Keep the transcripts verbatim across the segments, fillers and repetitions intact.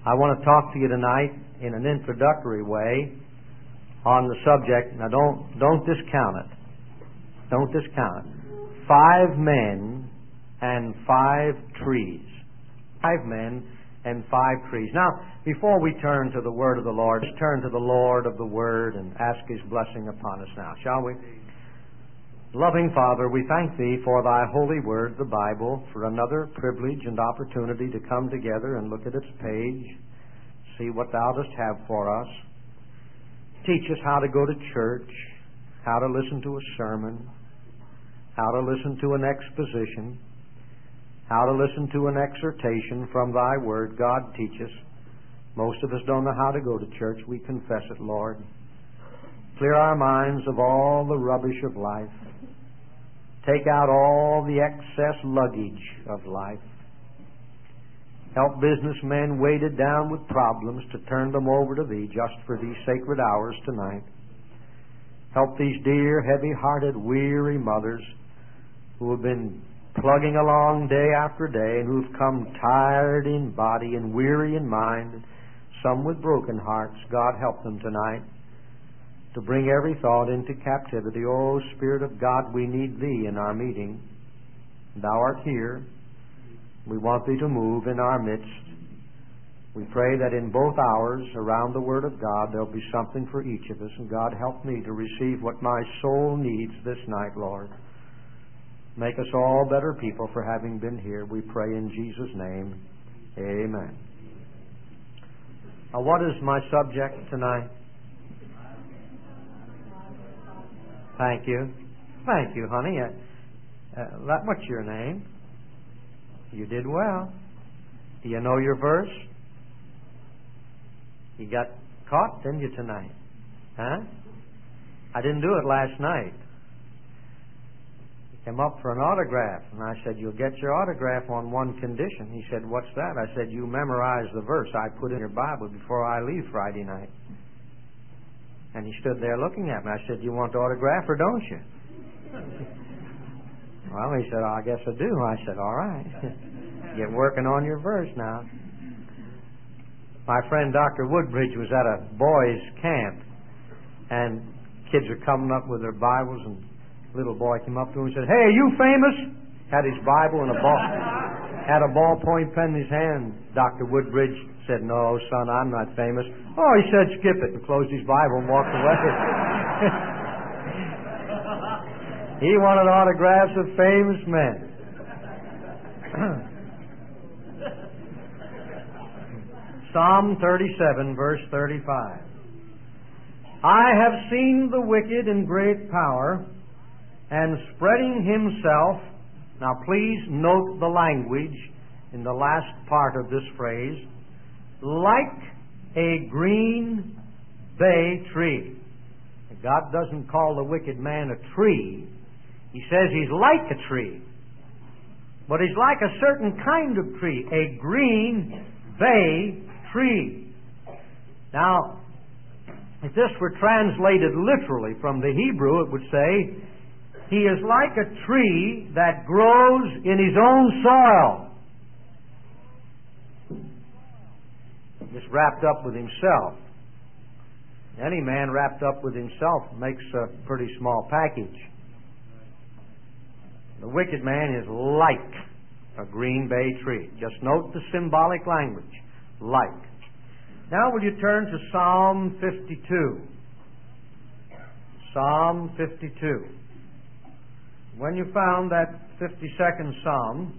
I want to talk to you tonight in an introductory way on the subject. Now don't don't discount it. Don't discount it. Five men and five trees. Five men and five trees. Now, before we turn to the word of the Lord, let's turn to the Lord of the Word and ask His blessing upon us now, shall we? Loving Father, we thank Thee for Thy holy word, the Bible, for another privilege and opportunity to come together and look at its page, see what Thou dost have for us. Teach us how to go to church, how to listen to a sermon, how to listen to an exposition, how to listen to an exhortation from Thy Word. God, teach us. Most of us don't know how to go to church. We confess it, Lord. Clear our minds of all the rubbish of life. Take out all the excess luggage of life. Help businessmen weighted down with problems to turn them over to Thee just for these sacred hours tonight. Help these dear, heavy-hearted, weary mothers who have been plugging along day after day and who've come tired in body and weary in mind, some with broken hearts. God, help them tonight to bring every thought into captivity. O Spirit of God, we need Thee in our meeting. Thou art here. We want Thee to move in our midst. We pray that in both hours around the Word of God there'll be something for each of us. And God, help me to receive what my soul needs this night, Lord. Make us all better people for having been here. We pray in Jesus' name. Amen. Now, what is my subject tonight? Thank you. Thank you, honey. Uh, uh, what's your name? You did well. Do you know your verse? You got caught, didn't you, tonight? Huh? I didn't do it last night. Came up for an autograph, and I said, you'll get your autograph on one condition. He said, what's that? I said, you memorize the verse I put in your Bible before I leave Friday night. And he stood there looking at me. I said, you want the autograph or don't you? Well, he said, oh, I guess I do. I said, all right. Get working on your verse now. My friend Doctor Woodbridge was at a boys' camp, and kids are coming up with their Bibles, and little boy came up to him and said, hey, are you famous? Had his Bible and a ball, had a ballpoint pen in his hand. Doctor Woodbridge said, no, son, I'm not famous. Oh, he said, skip it, and closed his Bible and walked away. He wanted autographs of famous men. Psalm thirty-seven, verse thirty-five. I have seen the wicked in great power, and spreading himself. Now please note the language in the last part of this phrase. Like a green bay tree. God doesn't call the wicked man a tree. He says he's like a tree. But he's like a certain kind of tree. A green bay tree. Now, if this were translated literally from the Hebrew, it would say, he is like a tree that grows in his own soil. Just wrapped up with himself. Any man wrapped up with himself makes a pretty small package. The wicked man is like a green bay tree. Just note the symbolic language. Like. Now will you turn to Psalm fifty-two. Psalm fifty-two. When you found that fifty-second Psalm,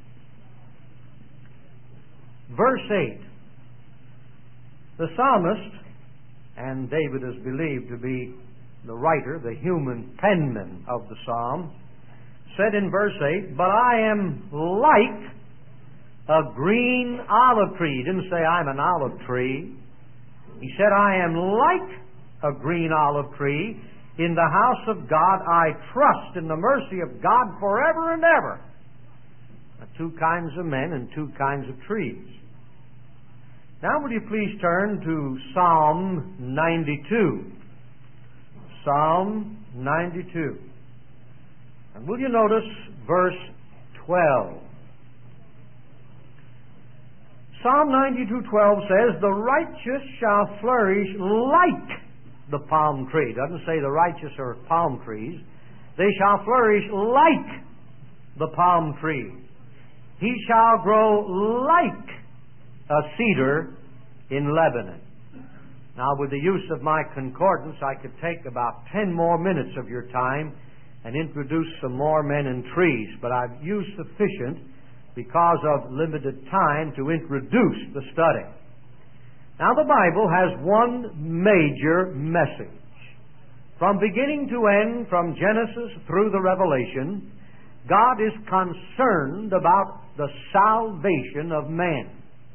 verse eight, the psalmist, and David is believed to be the writer, the human penman of the psalm, said in verse eight, but I am like a green olive tree. He didn't say I'm an olive tree. He said I am like a green olive tree. In the house of God I trust in the mercy of God forever and ever. Now, two kinds of men and two kinds of trees. Now will you please turn to Psalm ninety-two. Psalm ninety-two. And will you notice verse twelve? Psalm ninety-two twelve says, the righteous shall flourish like the palm tree. It doesn't say the righteous are palm trees. They shall flourish like the palm tree. He shall grow like a cedar in Lebanon. Now, with the use of my concordance, I could take about ten more minutes of your time and introduce some more men and trees, but I've used sufficient because of limited time to introduce the study. Now, the Bible has one major message. From beginning to end, from Genesis through the Revelation, God is concerned about the salvation of man.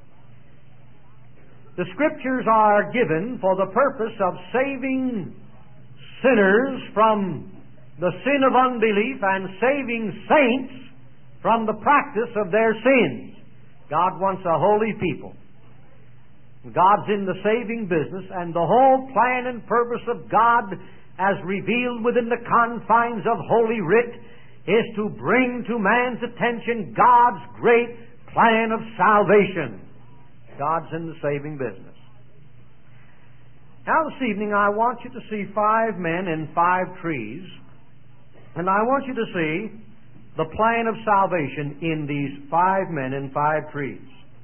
The Scriptures are given for the purpose of saving sinners from the sin of unbelief and saving saints from the practice of their sins. God wants a holy people. God's in the saving business, and the whole plan and purpose of God, as revealed within the confines of Holy Writ, is to bring to man's attention God's great plan of salvation. God's in the saving business. Now this evening I want you to see five men and five trees, and I want you to see the plan of salvation in these five men and five trees.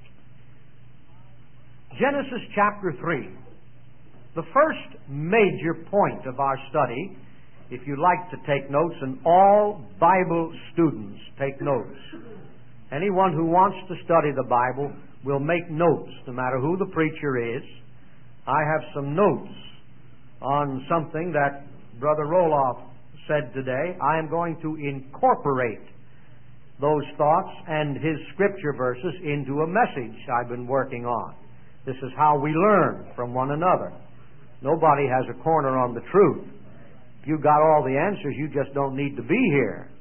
Genesis chapter three. The first major point of our study, if you'd like to take notes, and all Bible students take notes. Anyone who wants to study the Bible will make notes, no matter who the preacher is. I have some notes on something that Brother Roloff said today. I am going to incorporate those thoughts and his scripture verses into a message I've been working on. This is how we learn from one another. Nobody has a corner on the truth. If you got all the answers, you just don't need to be here.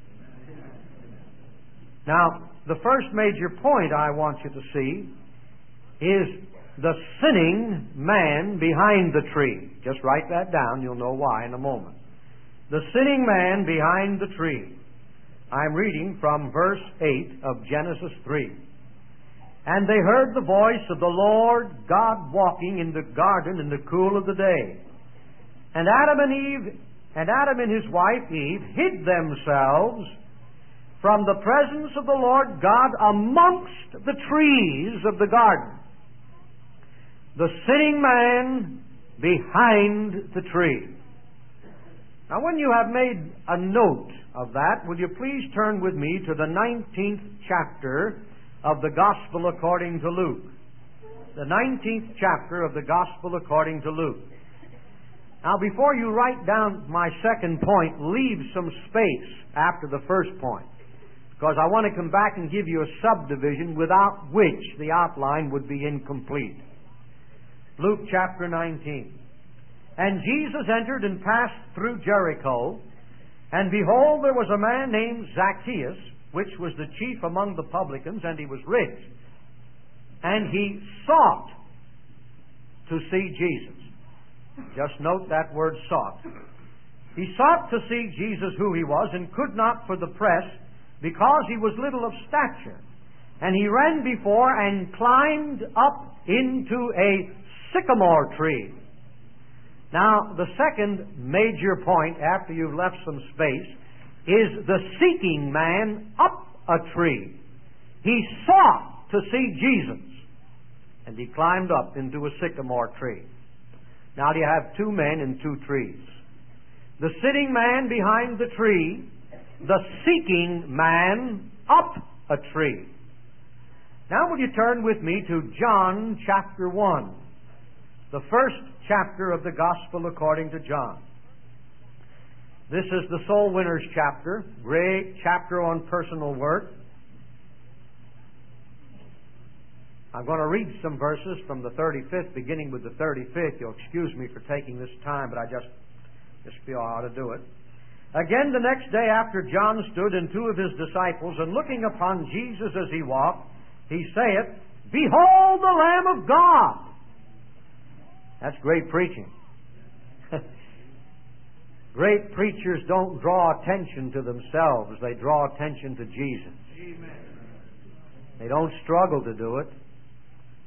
Now, the first major point I want you to see is the sinning man behind the tree. Just write that down. You'll know why in a moment. The sinning man behind the tree. I'm reading from verse eight of Genesis three. And they heard the voice of the Lord God walking in the garden in the cool of the day. And Adam and Eve, and Adam and his wife Eve hid themselves from the presence of the Lord God amongst the trees of the garden. The sinning man behind the tree. Now, when you have made a note of that, will you please turn with me to the nineteenth chapter of the Gospel according to Luke. The nineteenth chapter of the Gospel according to Luke. Now, before you write down my second point, leave some space after the first point, because I want to come back and give you a subdivision without which the outline would be incomplete. Luke chapter nineteen. And Jesus entered and passed through Jericho, and behold, there was a man named Zacchaeus, which was the chief among the publicans, and he was rich. And he sought to see Jesus. Just note that word sought. He sought to see Jesus who he was, and could not for the press, because he was little of stature. And he ran before and climbed up into a sycamore tree. Now, the second major point, after you've left some space, is the seeking man up a tree. He sought to see Jesus, and he climbed up into a sycamore tree. Now, you have two men and two trees. The sitting man behind the tree, the seeking man up a tree. Now, will you turn with me to John chapter one, the first chapter of the Gospel according to John. This is the Soul Winners chapter, great chapter on personal work. I'm going to read some verses from the thirty-fifth, beginning with the thirty-fifth. You'll excuse me for taking this time, but I just, just feel I ought to do it. Again, the next day after John stood and two of his disciples, and looking upon Jesus as he walked, he saith, Behold the Lamb of God! That's great preaching. Great preachers don't draw attention to themselves. They draw attention to Jesus. Amen. They don't struggle to do it.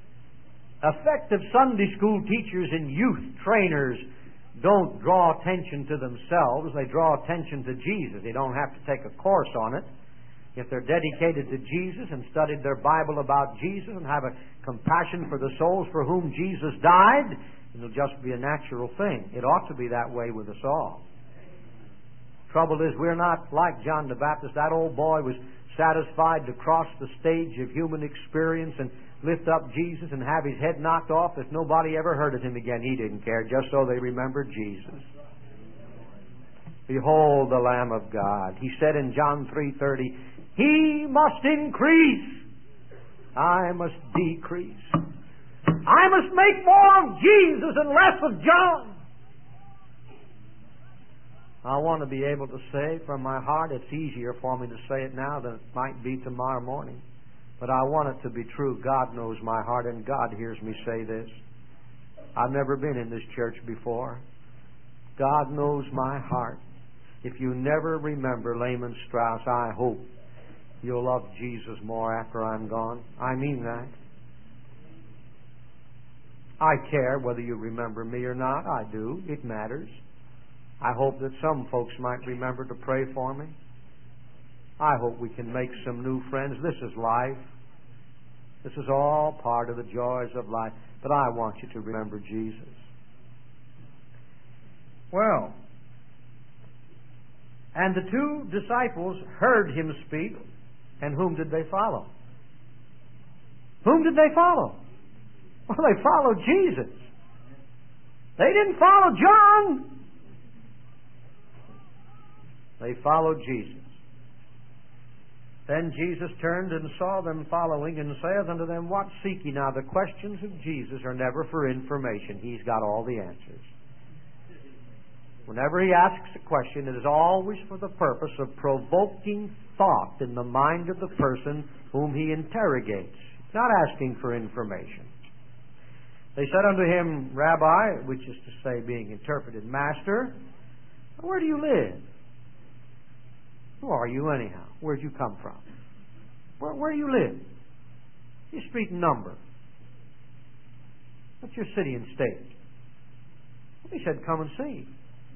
Effective Sunday school teachers and youth trainers don't draw attention to themselves. They draw attention to Jesus. They don't have to take a course on it. If they're dedicated to Jesus and studied their Bible about Jesus and have a compassion for the souls for whom Jesus died, it'll just be a natural thing. It ought to be that way with us all. Trouble is, we're not like John the Baptist. That old boy was satisfied to cross the stage of human experience and lift up Jesus and have his head knocked off if nobody ever heard of him again. He didn't care, just so they remembered Jesus. Behold the Lamb of God. He said in John three thirty, He must increase, I must decrease. I must make more of Jesus and less of John. I want to be able to say from my heart, it's easier for me to say it now than it might be tomorrow morning. But I want it to be true. God knows my heart and God hears me say this. I've never been in this church before. God knows my heart. If you never remember Lehman Strauss, I hope you'll love Jesus more after I'm gone. I mean that. I care whether you remember me or not. I do. It matters. I hope that some folks might remember to pray for me. I hope we can make some new friends. This is life. This is all part of the joys of life. But I want you to remember Jesus. Well, and the two disciples heard him speak, and whom did they follow? Whom did they follow? Well, they followed Jesus. They didn't follow John. They followed Jesus. Then Jesus turned and saw them following, and saith unto them, What seek ye? Now, the questions of Jesus are never for information. He's got all the answers. Whenever he asks a question, it is always for the purpose of provoking thought in the mind of the person whom he interrogates. He's not asking for information. They said unto him, Rabbi, which is to say, being interpreted, Master, where do you live? Who are you anyhow? Where'd you come from? Where, where do you live? Your street and number. What's your city and state? He said, Come and see.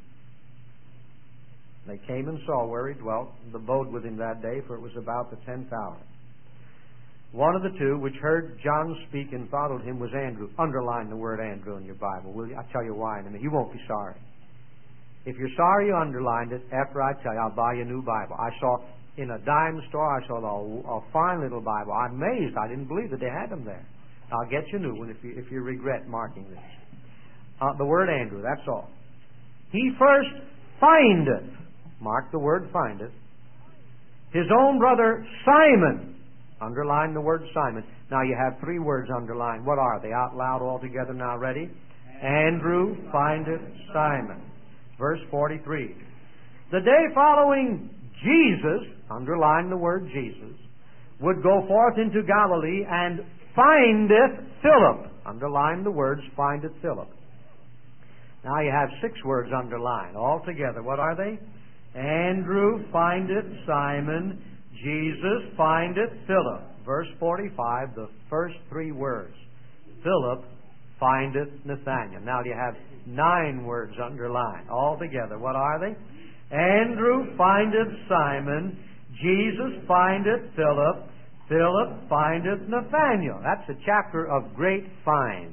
They came and saw where he dwelt, and abode with him that day, for it was about the tenth hour. One of the two which heard John speak and followed him was Andrew. Underline the word Andrew in your Bible, will you? I'll tell you why in a minute. You won't be sorry. If you're sorry you underlined it, after I tell you, I'll buy you a new Bible. I saw in a dime store, I saw a, a fine little Bible. I'm amazed. I didn't believe that they had them there. I'll get you a new one if you, if you regret marking this. Uh, the word Andrew, that's all. He first findeth. Mark the word findeth. His own brother Simon. Underline the word Simon. Now you have three words underlined. What are they? Out loud all together now. Ready? Andrew findeth Simon. Verse forty-three. The day following Jesus, underline the word Jesus, would go forth into Galilee and findeth Philip. Underline the words findeth Philip. Now you have six words underlined. All together, what are they? Andrew findeth Simon. Jesus findeth Philip. Verse forty-five, the first three words. Philip findeth Nathanael. Now you have nine words underlined. All together, what are they? Andrew findeth Simon. Jesus findeth Philip. Philip findeth Nathanael. That's a chapter of great finds.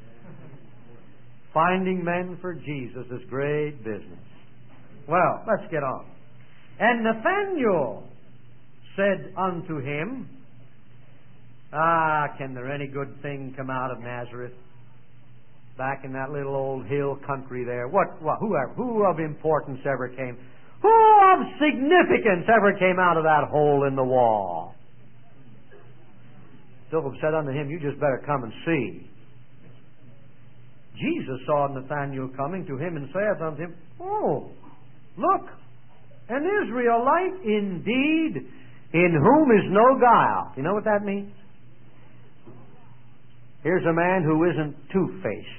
Finding men for Jesus is great business. Well, let's get on. And Nathanael said unto him, Ah, can there any good thing come out of Nazareth? Back in that little old hill country there. What, what whoever, who of importance ever came? Who of significance ever came out of that hole in the wall? Philip said unto him, You just better come and see. Jesus saw Nathanael coming to him and saith unto him, Oh, look, an Israelite indeed, in whom is no guile. You know what that means? Here's a man who isn't two-faced.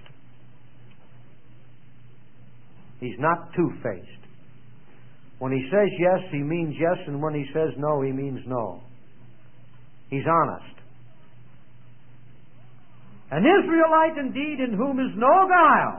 He's not two-faced. When he says yes, he means yes, and when he says no, he means no. He's honest. an Israelite indeed, in whom is no guile.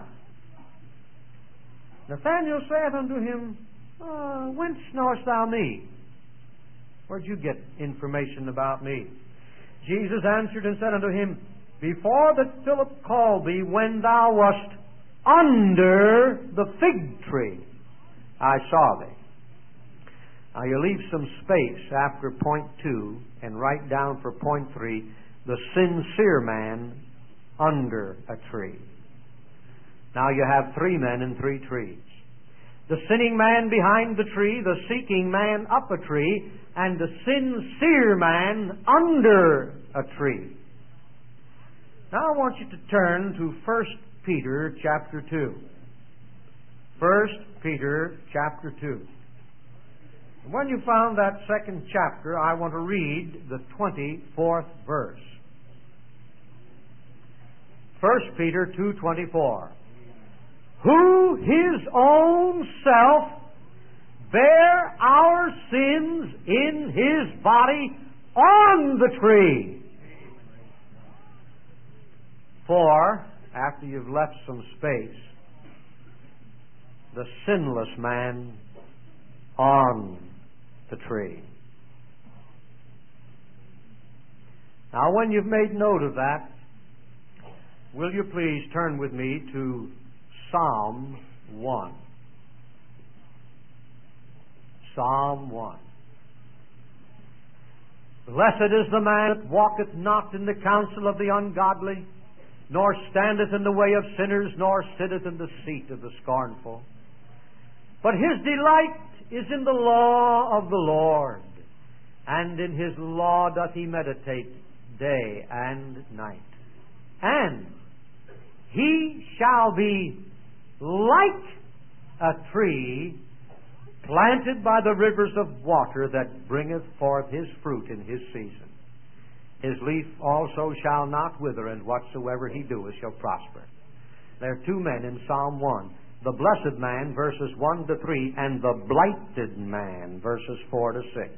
Nathanael saith unto him, uh, Whence knowest thou me? Where'd you get information about me? Jesus answered and said unto him, Before that Philip called thee, when thou wast under the fig tree, I saw thee. Now you leave some space after point two and write down for point three, the sincere man under a tree. Now you have three men and three trees. The sinning man behind the tree, the seeking man up a tree, and the sincere man under a tree. Now I want you to turn to First Peter chapter two. First Peter chapter two. When you found that second chapter, I want to read the twenty-fourth verse. First Peter two twenty-four. Who his own self bare our sins in his body on the tree. For, after you've left some space, the sinless man on the tree. Now, when you've made note of that, will you please turn with me to Psalm one. Psalm one. Blessed is the man that walketh not in the counsel of the ungodly, nor standeth in the way of sinners, nor sitteth in the seat of the scornful. But his delight is in the law of the Lord, and in his law doth he meditate day and night. And he shall be like a tree planted by the rivers of water, that bringeth forth his fruit in his season. His leaf also shall not wither, and whatsoever he doeth shall prosper. There are two men in Psalm one. The blessed man, verses one to three, and the blighted man, verses four to six.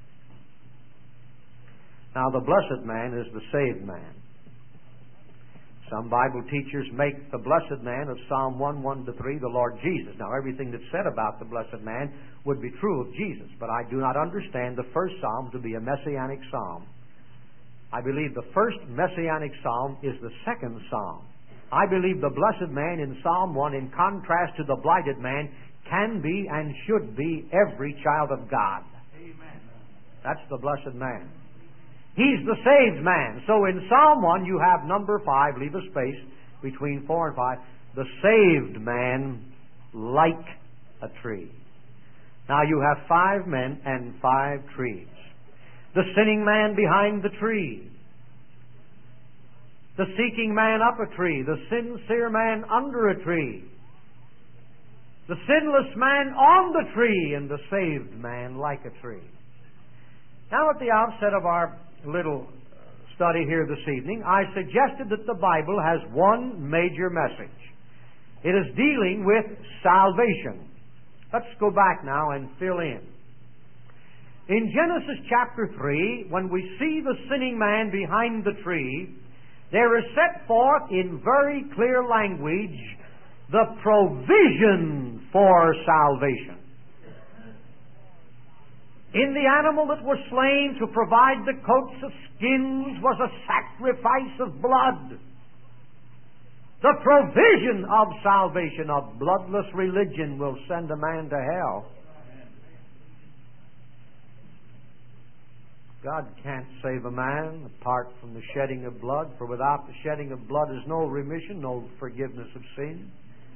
Now, the blessed man is the saved man. Some Bible teachers make the blessed man of Psalm one, one to three, the Lord Jesus. Now, everything that's said about the blessed man would be true of Jesus, but I do not understand the first psalm to be a messianic psalm. I believe the first messianic psalm is the second psalm. I believe the blessed man in Psalm one, in contrast to the blighted man, can be and should be every child of God. Amen. That's the blessed man. He's the saved man. So in Psalm one, you have number five, leave a space between four and five, the saved man like a tree. Now you have five men and five trees. The sinning man behind the tree. The seeking man up a tree. The sincere man under a tree. The sinless man on the tree, and the saved man like a tree. Now at the outset of our little study here this evening, I suggested that the Bible has one major message. It is dealing with salvation. Let's go back now and fill in. In Genesis chapter three, when we see the sinning man behind the tree, there is set forth in very clear language the provision for salvation. In the animal that was slain to provide the coats of skins was a sacrifice of blood. The provision of salvation. A bloodless religion will send a man to hell. God can't save a man apart from the shedding of blood, for without the shedding of blood is no remission, no forgiveness of sin.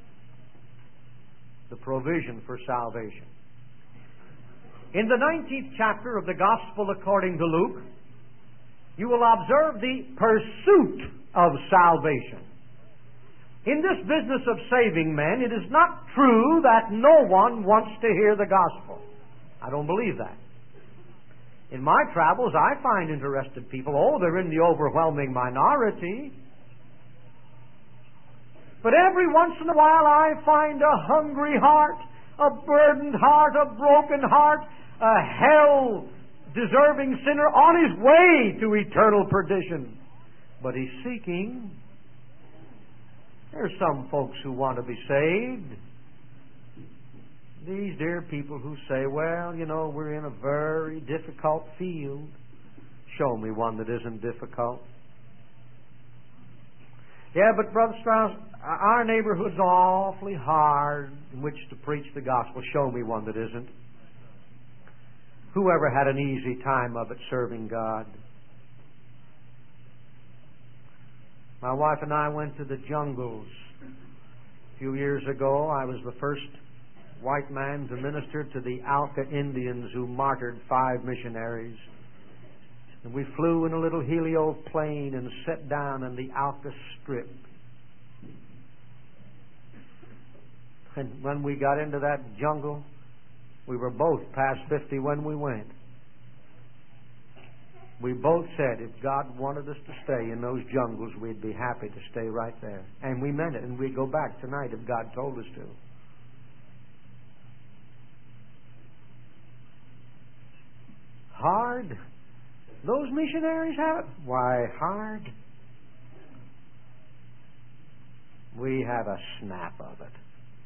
The provision for salvation. In the nineteenth chapter of the Gospel according to Luke, you will observe the pursuit of salvation. In this business of saving men, it is not true that no one wants to hear the gospel. I don't believe that. In my travels, I find interested people. Oh, they're in the overwhelming minority. But every once in a while, I find a hungry heart, a burdened heart, a broken heart, a hell-deserving sinner on his way to eternal perdition. But he's seeking There's some folks who want to be saved. These dear people who say, well, you know, we're in a very difficult field. Show me one that isn't difficult. Yeah, but Brother Strauss, our neighborhood's awfully hard in which to preach the gospel. Show me one that isn't. Whoever had an easy time of it serving God? My wife and I went to the jungles a few years ago. I was the first white man to minister to the Alca Indians who martyred five missionaries. And we flew in a little helioplane and sat down in the Alca Strip. And when we got into that jungle, we were both past fifty when we went. We both said if God wanted us to stay in those jungles, we'd be happy to stay right there. And we meant it, and we'd go back tonight if God told us to. Hard? Those missionaries have it? Why, hard? We have a snap of it.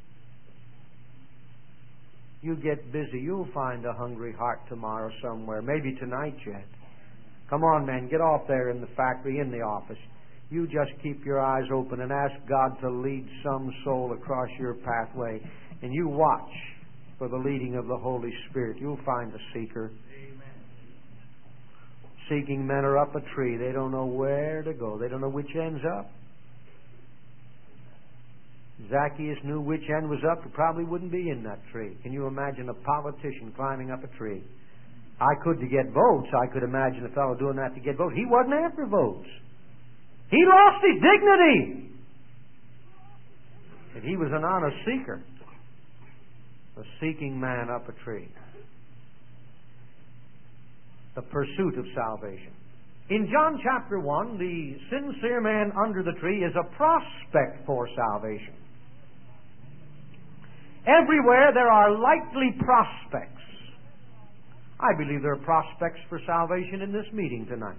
You get busy, you'll find a hungry heart tomorrow somewhere, maybe tonight yet. Come on, man, get off there in the factory, in the office. You just keep your eyes open and ask God to lead some soul across your pathway. And you watch for the leading of the Holy Spirit. You'll find a seeker. Amen. Seeking men are up a tree. They don't know where to go. They don't know which end's up. Zacchaeus knew which end was up. He probably wouldn't be in that tree. Can you imagine a politician climbing up a tree? I could to get votes. I could imagine a fellow doing that to get votes. He wasn't after votes. He lost his dignity. And he was an honest seeker. A seeking man up a tree. The pursuit of salvation. In John chapter one, the sincere man under the tree is a prospect for salvation. Everywhere there are likely prospects. I believe there are prospects for salvation in this meeting tonight.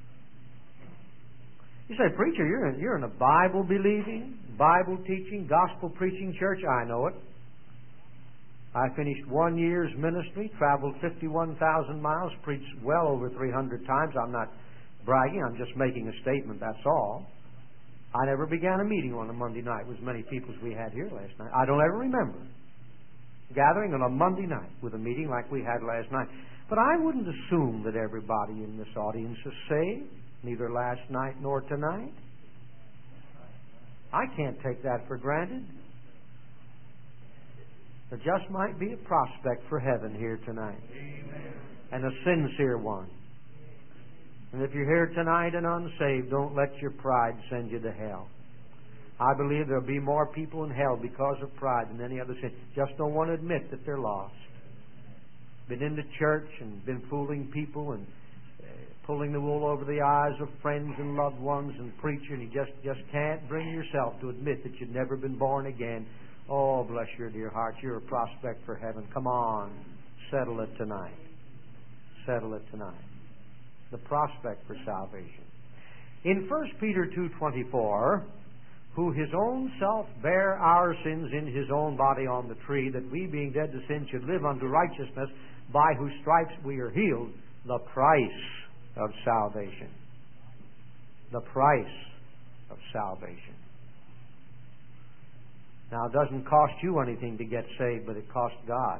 You say, preacher, you're in, you're in a Bible-believing, Bible-teaching, gospel-preaching church. I know it. I finished one year's ministry, traveled fifty-one thousand miles, preached well over three hundred times. I'm not bragging. I'm just making a statement, that's all. I never began a meeting on a Monday night with as many people as we had here last night. I don't ever remember gathering on a Monday night with a meeting like we had last night. But I wouldn't assume that everybody in this audience is saved, neither last night nor tonight. I can't take that for granted. There just might be a prospect for heaven here tonight. Amen. And a sincere one. And if you're here tonight and unsaved, don't let your pride send you to hell. I believe there'll be more people in hell because of pride than any other sin. Just don't want to admit that they're lost. Been in the church and been fooling people and uh, pulling the wool over the eyes of friends and loved ones and preaching. You just, just can't bring yourself to admit that you've never been born again. Oh, bless your dear heart. You're a prospect for heaven. Come on. Settle it tonight. Settle it tonight. The prospect for salvation. In First Peter two twenty-four, who his own self bare our sins in his own body on the tree, that we being dead to sin should live unto righteousness, by whose stripes we are healed, the price of salvation. The price of salvation. Now, it doesn't cost you anything to get saved, but it costs God.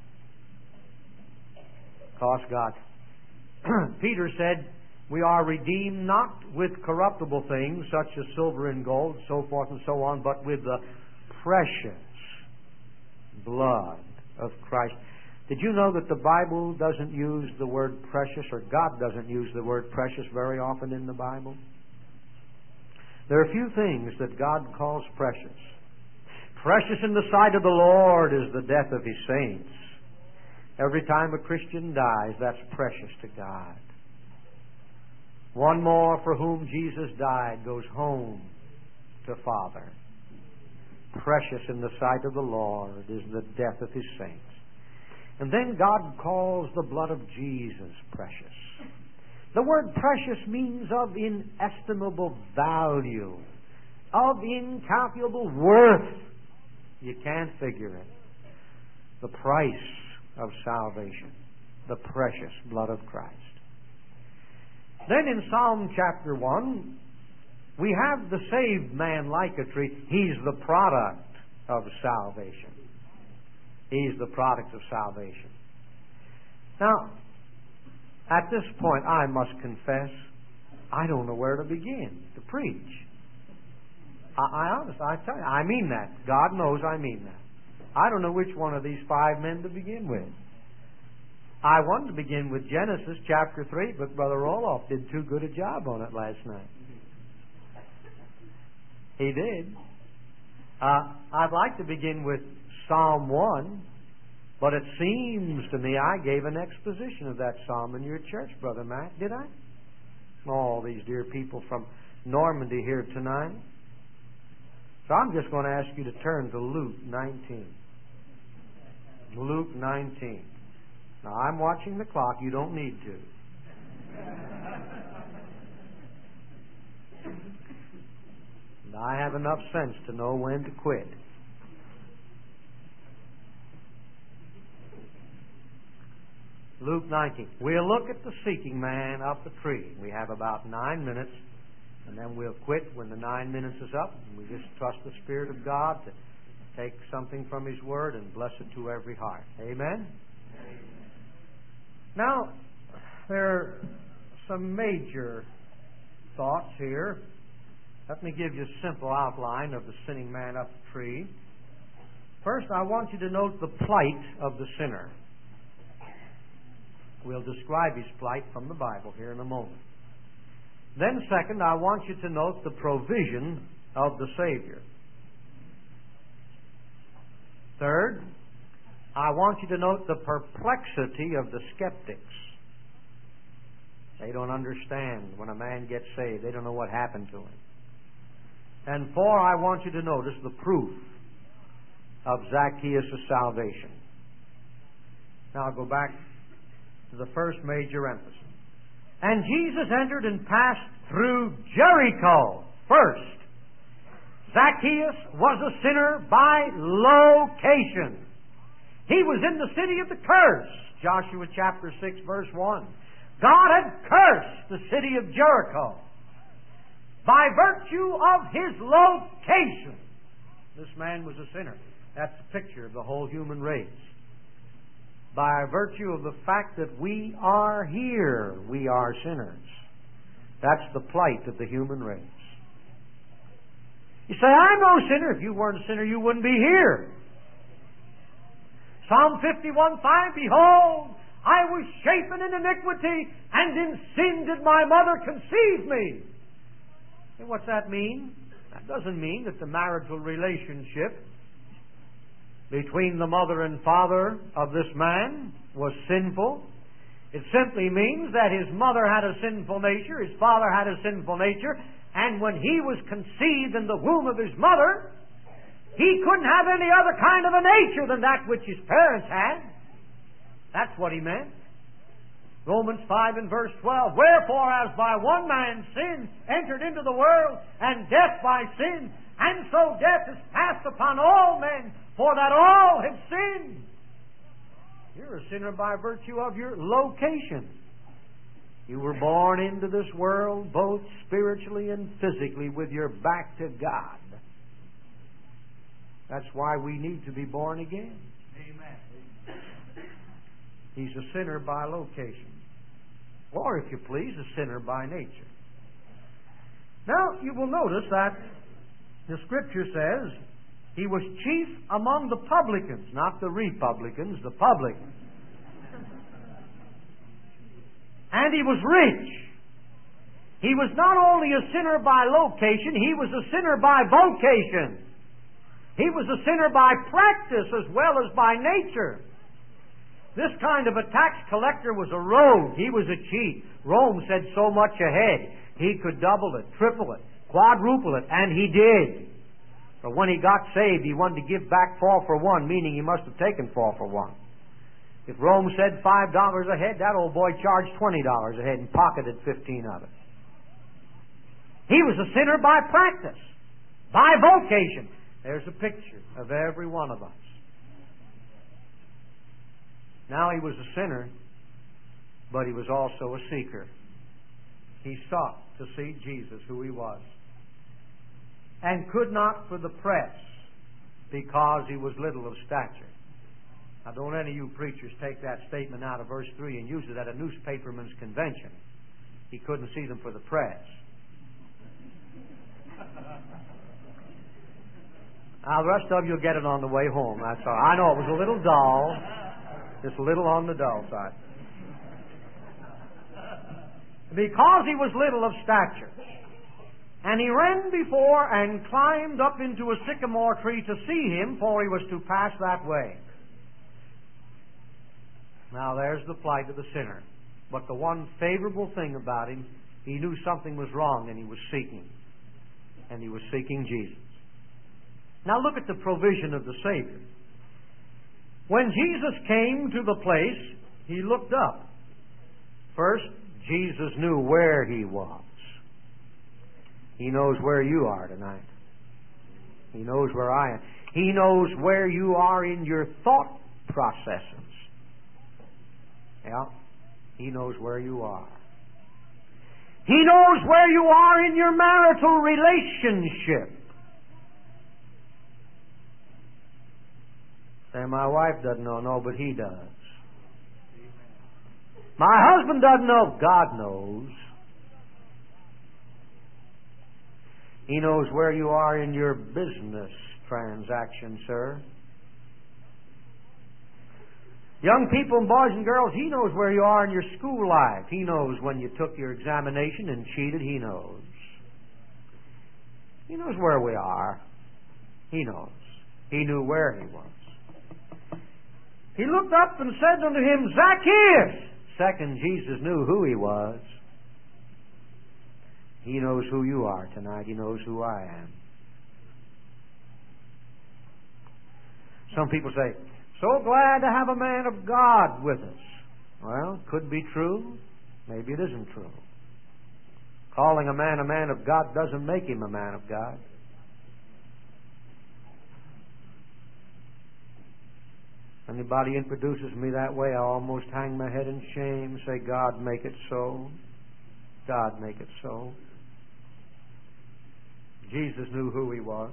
It costs God. Peter said, we are redeemed not with corruptible things, such as silver and gold, so forth and so on, but with the precious blood of Christ. Did you know that the Bible doesn't use the word precious, or God doesn't use the word precious very often in the Bible? There are few things that God calls precious. Precious in the sight of the Lord is the death of His saints. Every time a Christian dies, that's precious to God. One more for whom Jesus died goes home to Father. Precious in the sight of the Lord is the death of His saints. And then God calls the blood of Jesus precious. The word precious means of inestimable value, of incalculable worth. You can't figure it. The price of salvation, the precious blood of Christ. Then in Psalm chapter one, we have the saved man like a tree. He's the product of salvation. He's the product of salvation. Now, at this point, I must confess, I don't know where to begin to preach. I, I honestly, I tell you, I mean that. God knows I mean that. I don't know which one of these five men to begin with. I wanted to begin with Genesis chapter three, but Brother Roloff did too good a job on it last night. He did. Uh, I'd like to begin with Psalm one, but it seems to me I gave an exposition of that psalm in your church, Brother Matt. Did I? All these dear people from Normandy here tonight. So I'm just going to ask you to turn to Luke nineteen. Luke nineteen. Now, I'm watching the clock. You don't need to. And I have enough sense to know when to quit. Luke nineteen. We'll look at the seeking man up the tree. We have about nine minutes, and then we'll quit when the nine minutes is up. And we just trust the Spirit of God to take something from His Word and bless it to every heart. Amen? Amen. Now, there are some major thoughts here. Let me give you a simple outline of the sinning man up the tree. First, I want you to note the plight of the sinner. We'll describe his plight from the Bible here in a moment. Then, second, I want you to note the provision of the Savior. Third, I want you to note the perplexity of the skeptics. They don't understand when a man gets saved. They don't know what happened to him. And four, I want you to notice the proof of Zacchaeus' salvation. Now I'll go back to the first major emphasis. And Jesus entered and passed through Jericho first. Zacchaeus was a sinner by location. He was in the city of the curse. Joshua chapter six verse one. God had cursed the city of Jericho by virtue of his location. This man was a sinner. That's a picture of the whole human race. By virtue of the fact that we are here, we are sinners. That's the plight of the human race. You say, I'm no sinner. If you weren't a sinner, you wouldn't be here. Psalm fifty-one five, Behold, I was shapen in iniquity, and in sin did my mother conceive me. And what's that mean? That doesn't mean that the marital relationship between the mother and father of this man was sinful. It simply means that his mother had a sinful nature, his father had a sinful nature, and when he was conceived in the womb of his mother, he couldn't have any other kind of a nature than that which his parents had. That's what he meant. Romans five and verse twelve, Wherefore, as by one man sin entered into the world, and death by sin, and so death is passed upon all men, for that all have sinned. You're a sinner by virtue of your location. You were born into this world both spiritually and physically with your back to God. That's why we need to be born again. Amen. He's a sinner by location. Or, if you please, a sinner by nature. Now, you will notice that the Scripture says he was chief among the publicans, not the republicans, the publicans. And he was rich. He was not only a sinner by location, he was a sinner by vocation. He was a sinner by practice as well as by nature. This kind of a tax collector was a rogue. He was a cheat. Rome said so much a head. He could double it, triple it, quadruple it, and he did. But when he got saved, he wanted to give back four for one, meaning he must have taken four for one. If Rome said five dollars a head, that old boy charged twenty dollars a head and pocketed fifteen of it. He was a sinner by practice, Bivocation. There's a picture of every one of us. Now he was a sinner, but he was also a seeker. He sought to see Jesus, who he was, and could not for the press, because he was little of stature. Now, don't any of you preachers take that statement out of verse three and use it at a newspaperman's convention. He couldn't see them for the press. Now, the rest of you will get it on the way home. That's all. I know it was a little dull, just a little on the dull side. Because he was little of stature. And he ran before and climbed up into a sycamore tree to see him, for he was to pass that way. Now there's the plight of the sinner. But the one favorable thing about him, he knew something was wrong and he was seeking. And he was seeking Jesus. Now look at the provision of the Savior. When Jesus came to the place, he looked up. First, Jesus knew where he was. He knows where you are tonight. He knows where I am. He knows where you are in your thought processes. Yeah, he knows where you are. He knows where you are in your marital relationship. Say, my wife doesn't know. No, but he does. My husband doesn't know. God knows. He knows where you are in your business transaction, sir. Young people and boys and girls, he knows where you are in your school life. He knows when you took your examination and cheated. He knows. He knows where we are. He knows. He knew where he was. He looked up and said unto him, Zacchaeus! Second, Jesus knew who he was. He knows who you are tonight. He knows who I am. Some people say, so glad to have a man of God with us. Well, it could be true. Maybe it isn't true. Calling a man a man of God doesn't make him a man of God. Anybody introduces me that way, I almost hang my head in shame, say, God, make it so. God, make it so. Jesus knew who he was.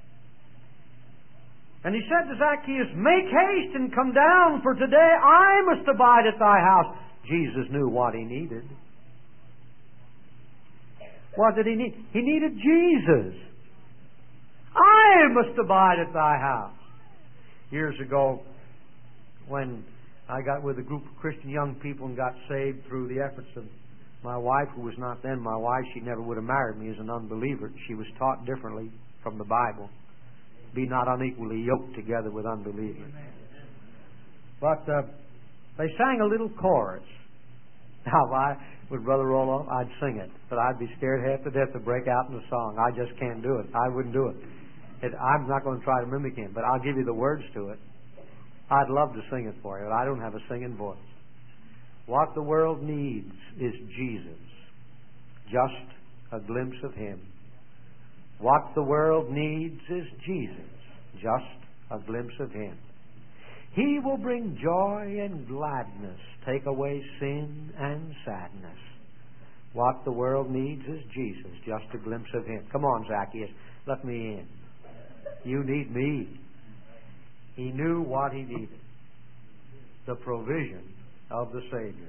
And he said to Zacchaeus, make haste and come down, for today I must abide at thy house. Jesus knew what he needed. What did he need? He needed Jesus. I must abide at thy house. Years ago, when I got with a group of Christian young people and got saved through the efforts of my wife, who was not then my wife, she never would have married me as an unbeliever. She was taught differently from the Bible. Be not unequally yoked together with unbelievers. But uh, they sang a little chorus. Now, if I would Brother Roloff, I'd sing it, but I'd be scared half to death to break out in a song. I just can't do it. I wouldn't do it. it. I'm not going to try to mimic him, but I'll give you the words to it. I'd love to sing it for you, but I don't have a singing voice. What the world needs is Jesus. Just a glimpse of him. What the world needs is Jesus. Just a glimpse of him. He will bring joy and gladness, take away sin and sadness. What the world needs is Jesus. Just a glimpse of him. Come on, Zacchaeus. Let me in. You need me. He knew what he needed. The provision of the Savior.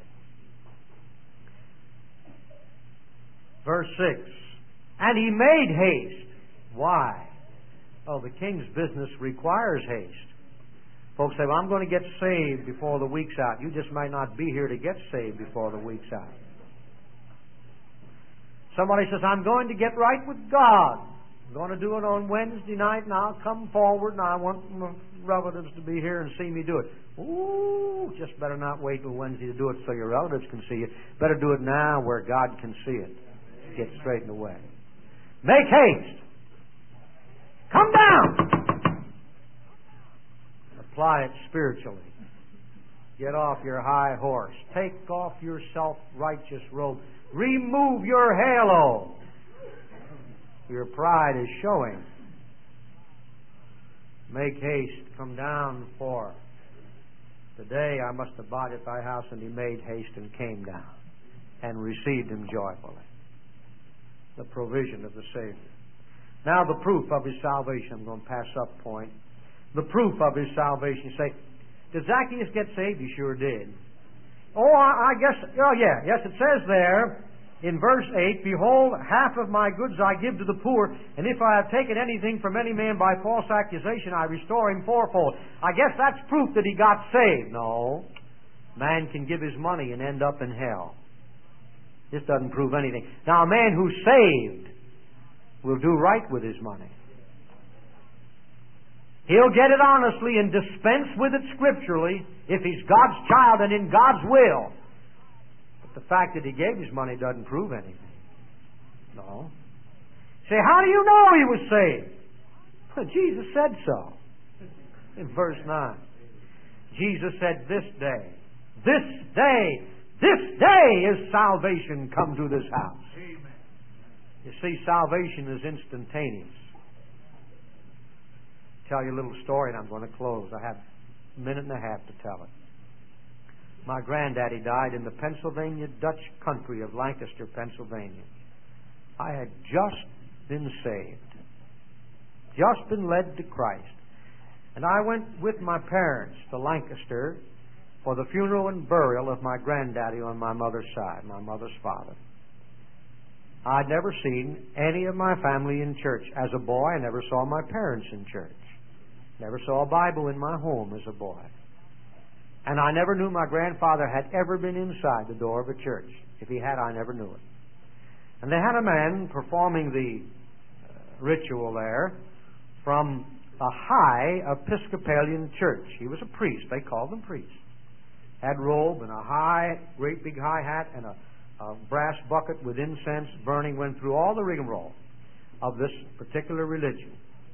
Verse six. And he made haste. Why? Oh, the king's business requires haste. Folks say, well, I'm going to get saved before the week's out. You just might not be here to get saved before the week's out. Somebody says, I'm going to get right with God. I'm going to do it on Wednesday night, and I'll come forward, and I want my relatives to be here and see me do it. Ooh, just better not wait till Wednesday to do it so your relatives can see it. Better do it now where God can see it. Get straightened away. Make haste. Come down. Apply it spiritually. Get off your high horse. Take off your self-righteous robe. Remove your halo. Your pride is showing. Make haste, come down, for today I must abide at thy house. And he made haste and came down and received him joyfully. The provision of the Savior. Now the proof of his salvation. I'm going to pass up point. The proof of his salvation. You say, did Zacchaeus get saved? He sure did. Oh, I, I guess, oh yeah, yes, it says there in verse eight, behold, half of my goods I give to the poor, and if I have taken anything from any man by false accusation, I restore him fourfold. I guess that's proof that he got saved. No. Man can give his money and end up in hell. This doesn't prove anything. Now, a man who's saved will do right with his money. He'll get it honestly and dispense with it scripturally if he's God's child and in God's will. But the fact that he gave his money doesn't prove anything. No. Say, how do you know he was saved? Well, Jesus said so. In verse nine. Jesus said, this day, this day, this day is salvation come to this house. Amen. You see, salvation is instantaneous. Tell you a little story and I'm going to close. I have a minute and a half to tell it. My granddaddy died in the Pennsylvania Dutch country of Lancaster, Pennsylvania. I had just been saved. Just been led to Christ. And I went with my parents to Lancaster for the funeral and burial of my granddaddy on my mother's side, my mother's father. I'd never seen any of my family in church. As a boy, I never saw my parents in church. Never saw a Bible in my home as a boy. And I never knew my grandfather had ever been inside the door of a church. If he had, I never knew it. And they had a man performing the uh, ritual there from a high Episcopalian church. He was a priest. They called him priest. Had robe and a high, great big high hat and a, a brass bucket with incense burning. Went through all the rigmarole of this particular religion.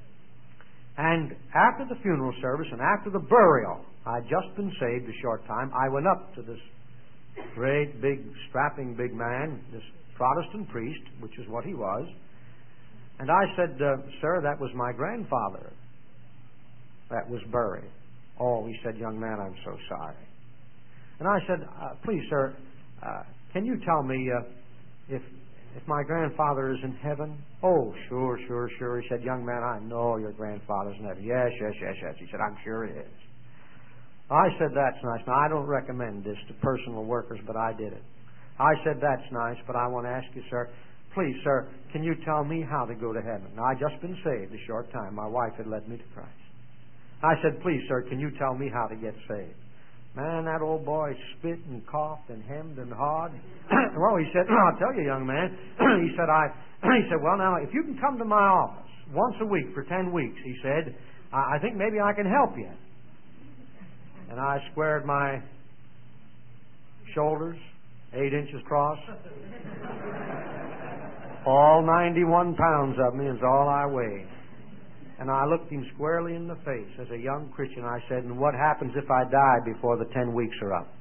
And after the funeral service and after the burial, I'd just been saved a short time, I went up to this great, big, strapping big man, this Protestant priest, which is what he was, and I said, uh, sir, that was my grandfather that was buried. Oh, he said, young man, I'm so sorry. And I said, uh, please, sir, uh, can you tell me uh, if if my grandfather is in heaven? Oh, sure, sure, sure. He said, young man, I know your grandfather's in heaven. Yes, yes, yes, yes. He said, I'm sure he is. I said, that's nice. Now, I don't recommend this to personal workers, but I did it. I said, that's nice, but I want to ask you, sir, please, sir, can you tell me how to go to heaven? Now, I'd just been saved a short time. My wife had led me to Christ. I said, please, sir, can you tell me how to get saved? Man, that old boy spit and coughed and hemmed and hawed. Well, he said, I'll tell you, young man. he said, I. He said, well, now, if you can come to my office once a week for ten weeks, he said, I, I think maybe I can help you. And I squared my shoulders, eight inches across. All ninety-one pounds of me is all I weigh. And I looked him squarely in the face as a young Christian. I said, and what happens if I die before the ten weeks are up?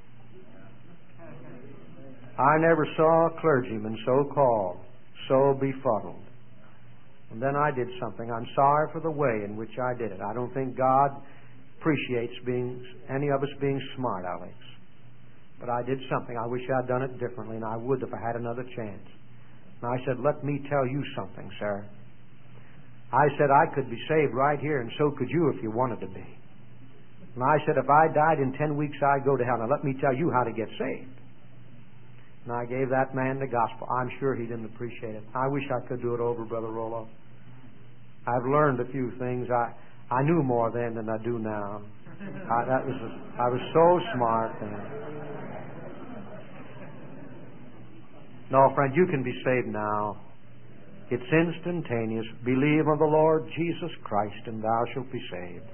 I never saw a clergyman so called, so befuddled. And then I did something. I'm sorry for the way in which I did it. I don't think God appreciates being any of us being smart, Alex. But I did something. I wish I'd done it differently, and I would if I had another chance. And I said, let me tell you something, sir. I said I could be saved right here, and so could you if you wanted to be. And I said, if I died in ten weeks, I'd go to hell. Now let me tell you how to get saved. And I gave that man the gospel. I'm sure he didn't appreciate it. I wish I could do it over, Brother Rollo. I've learned a few things. I I knew more then than I do now. I, that was I was so smart then. No, friend, you can be saved now. It's instantaneous. Believe on the Lord Jesus Christ, and thou shalt be saved.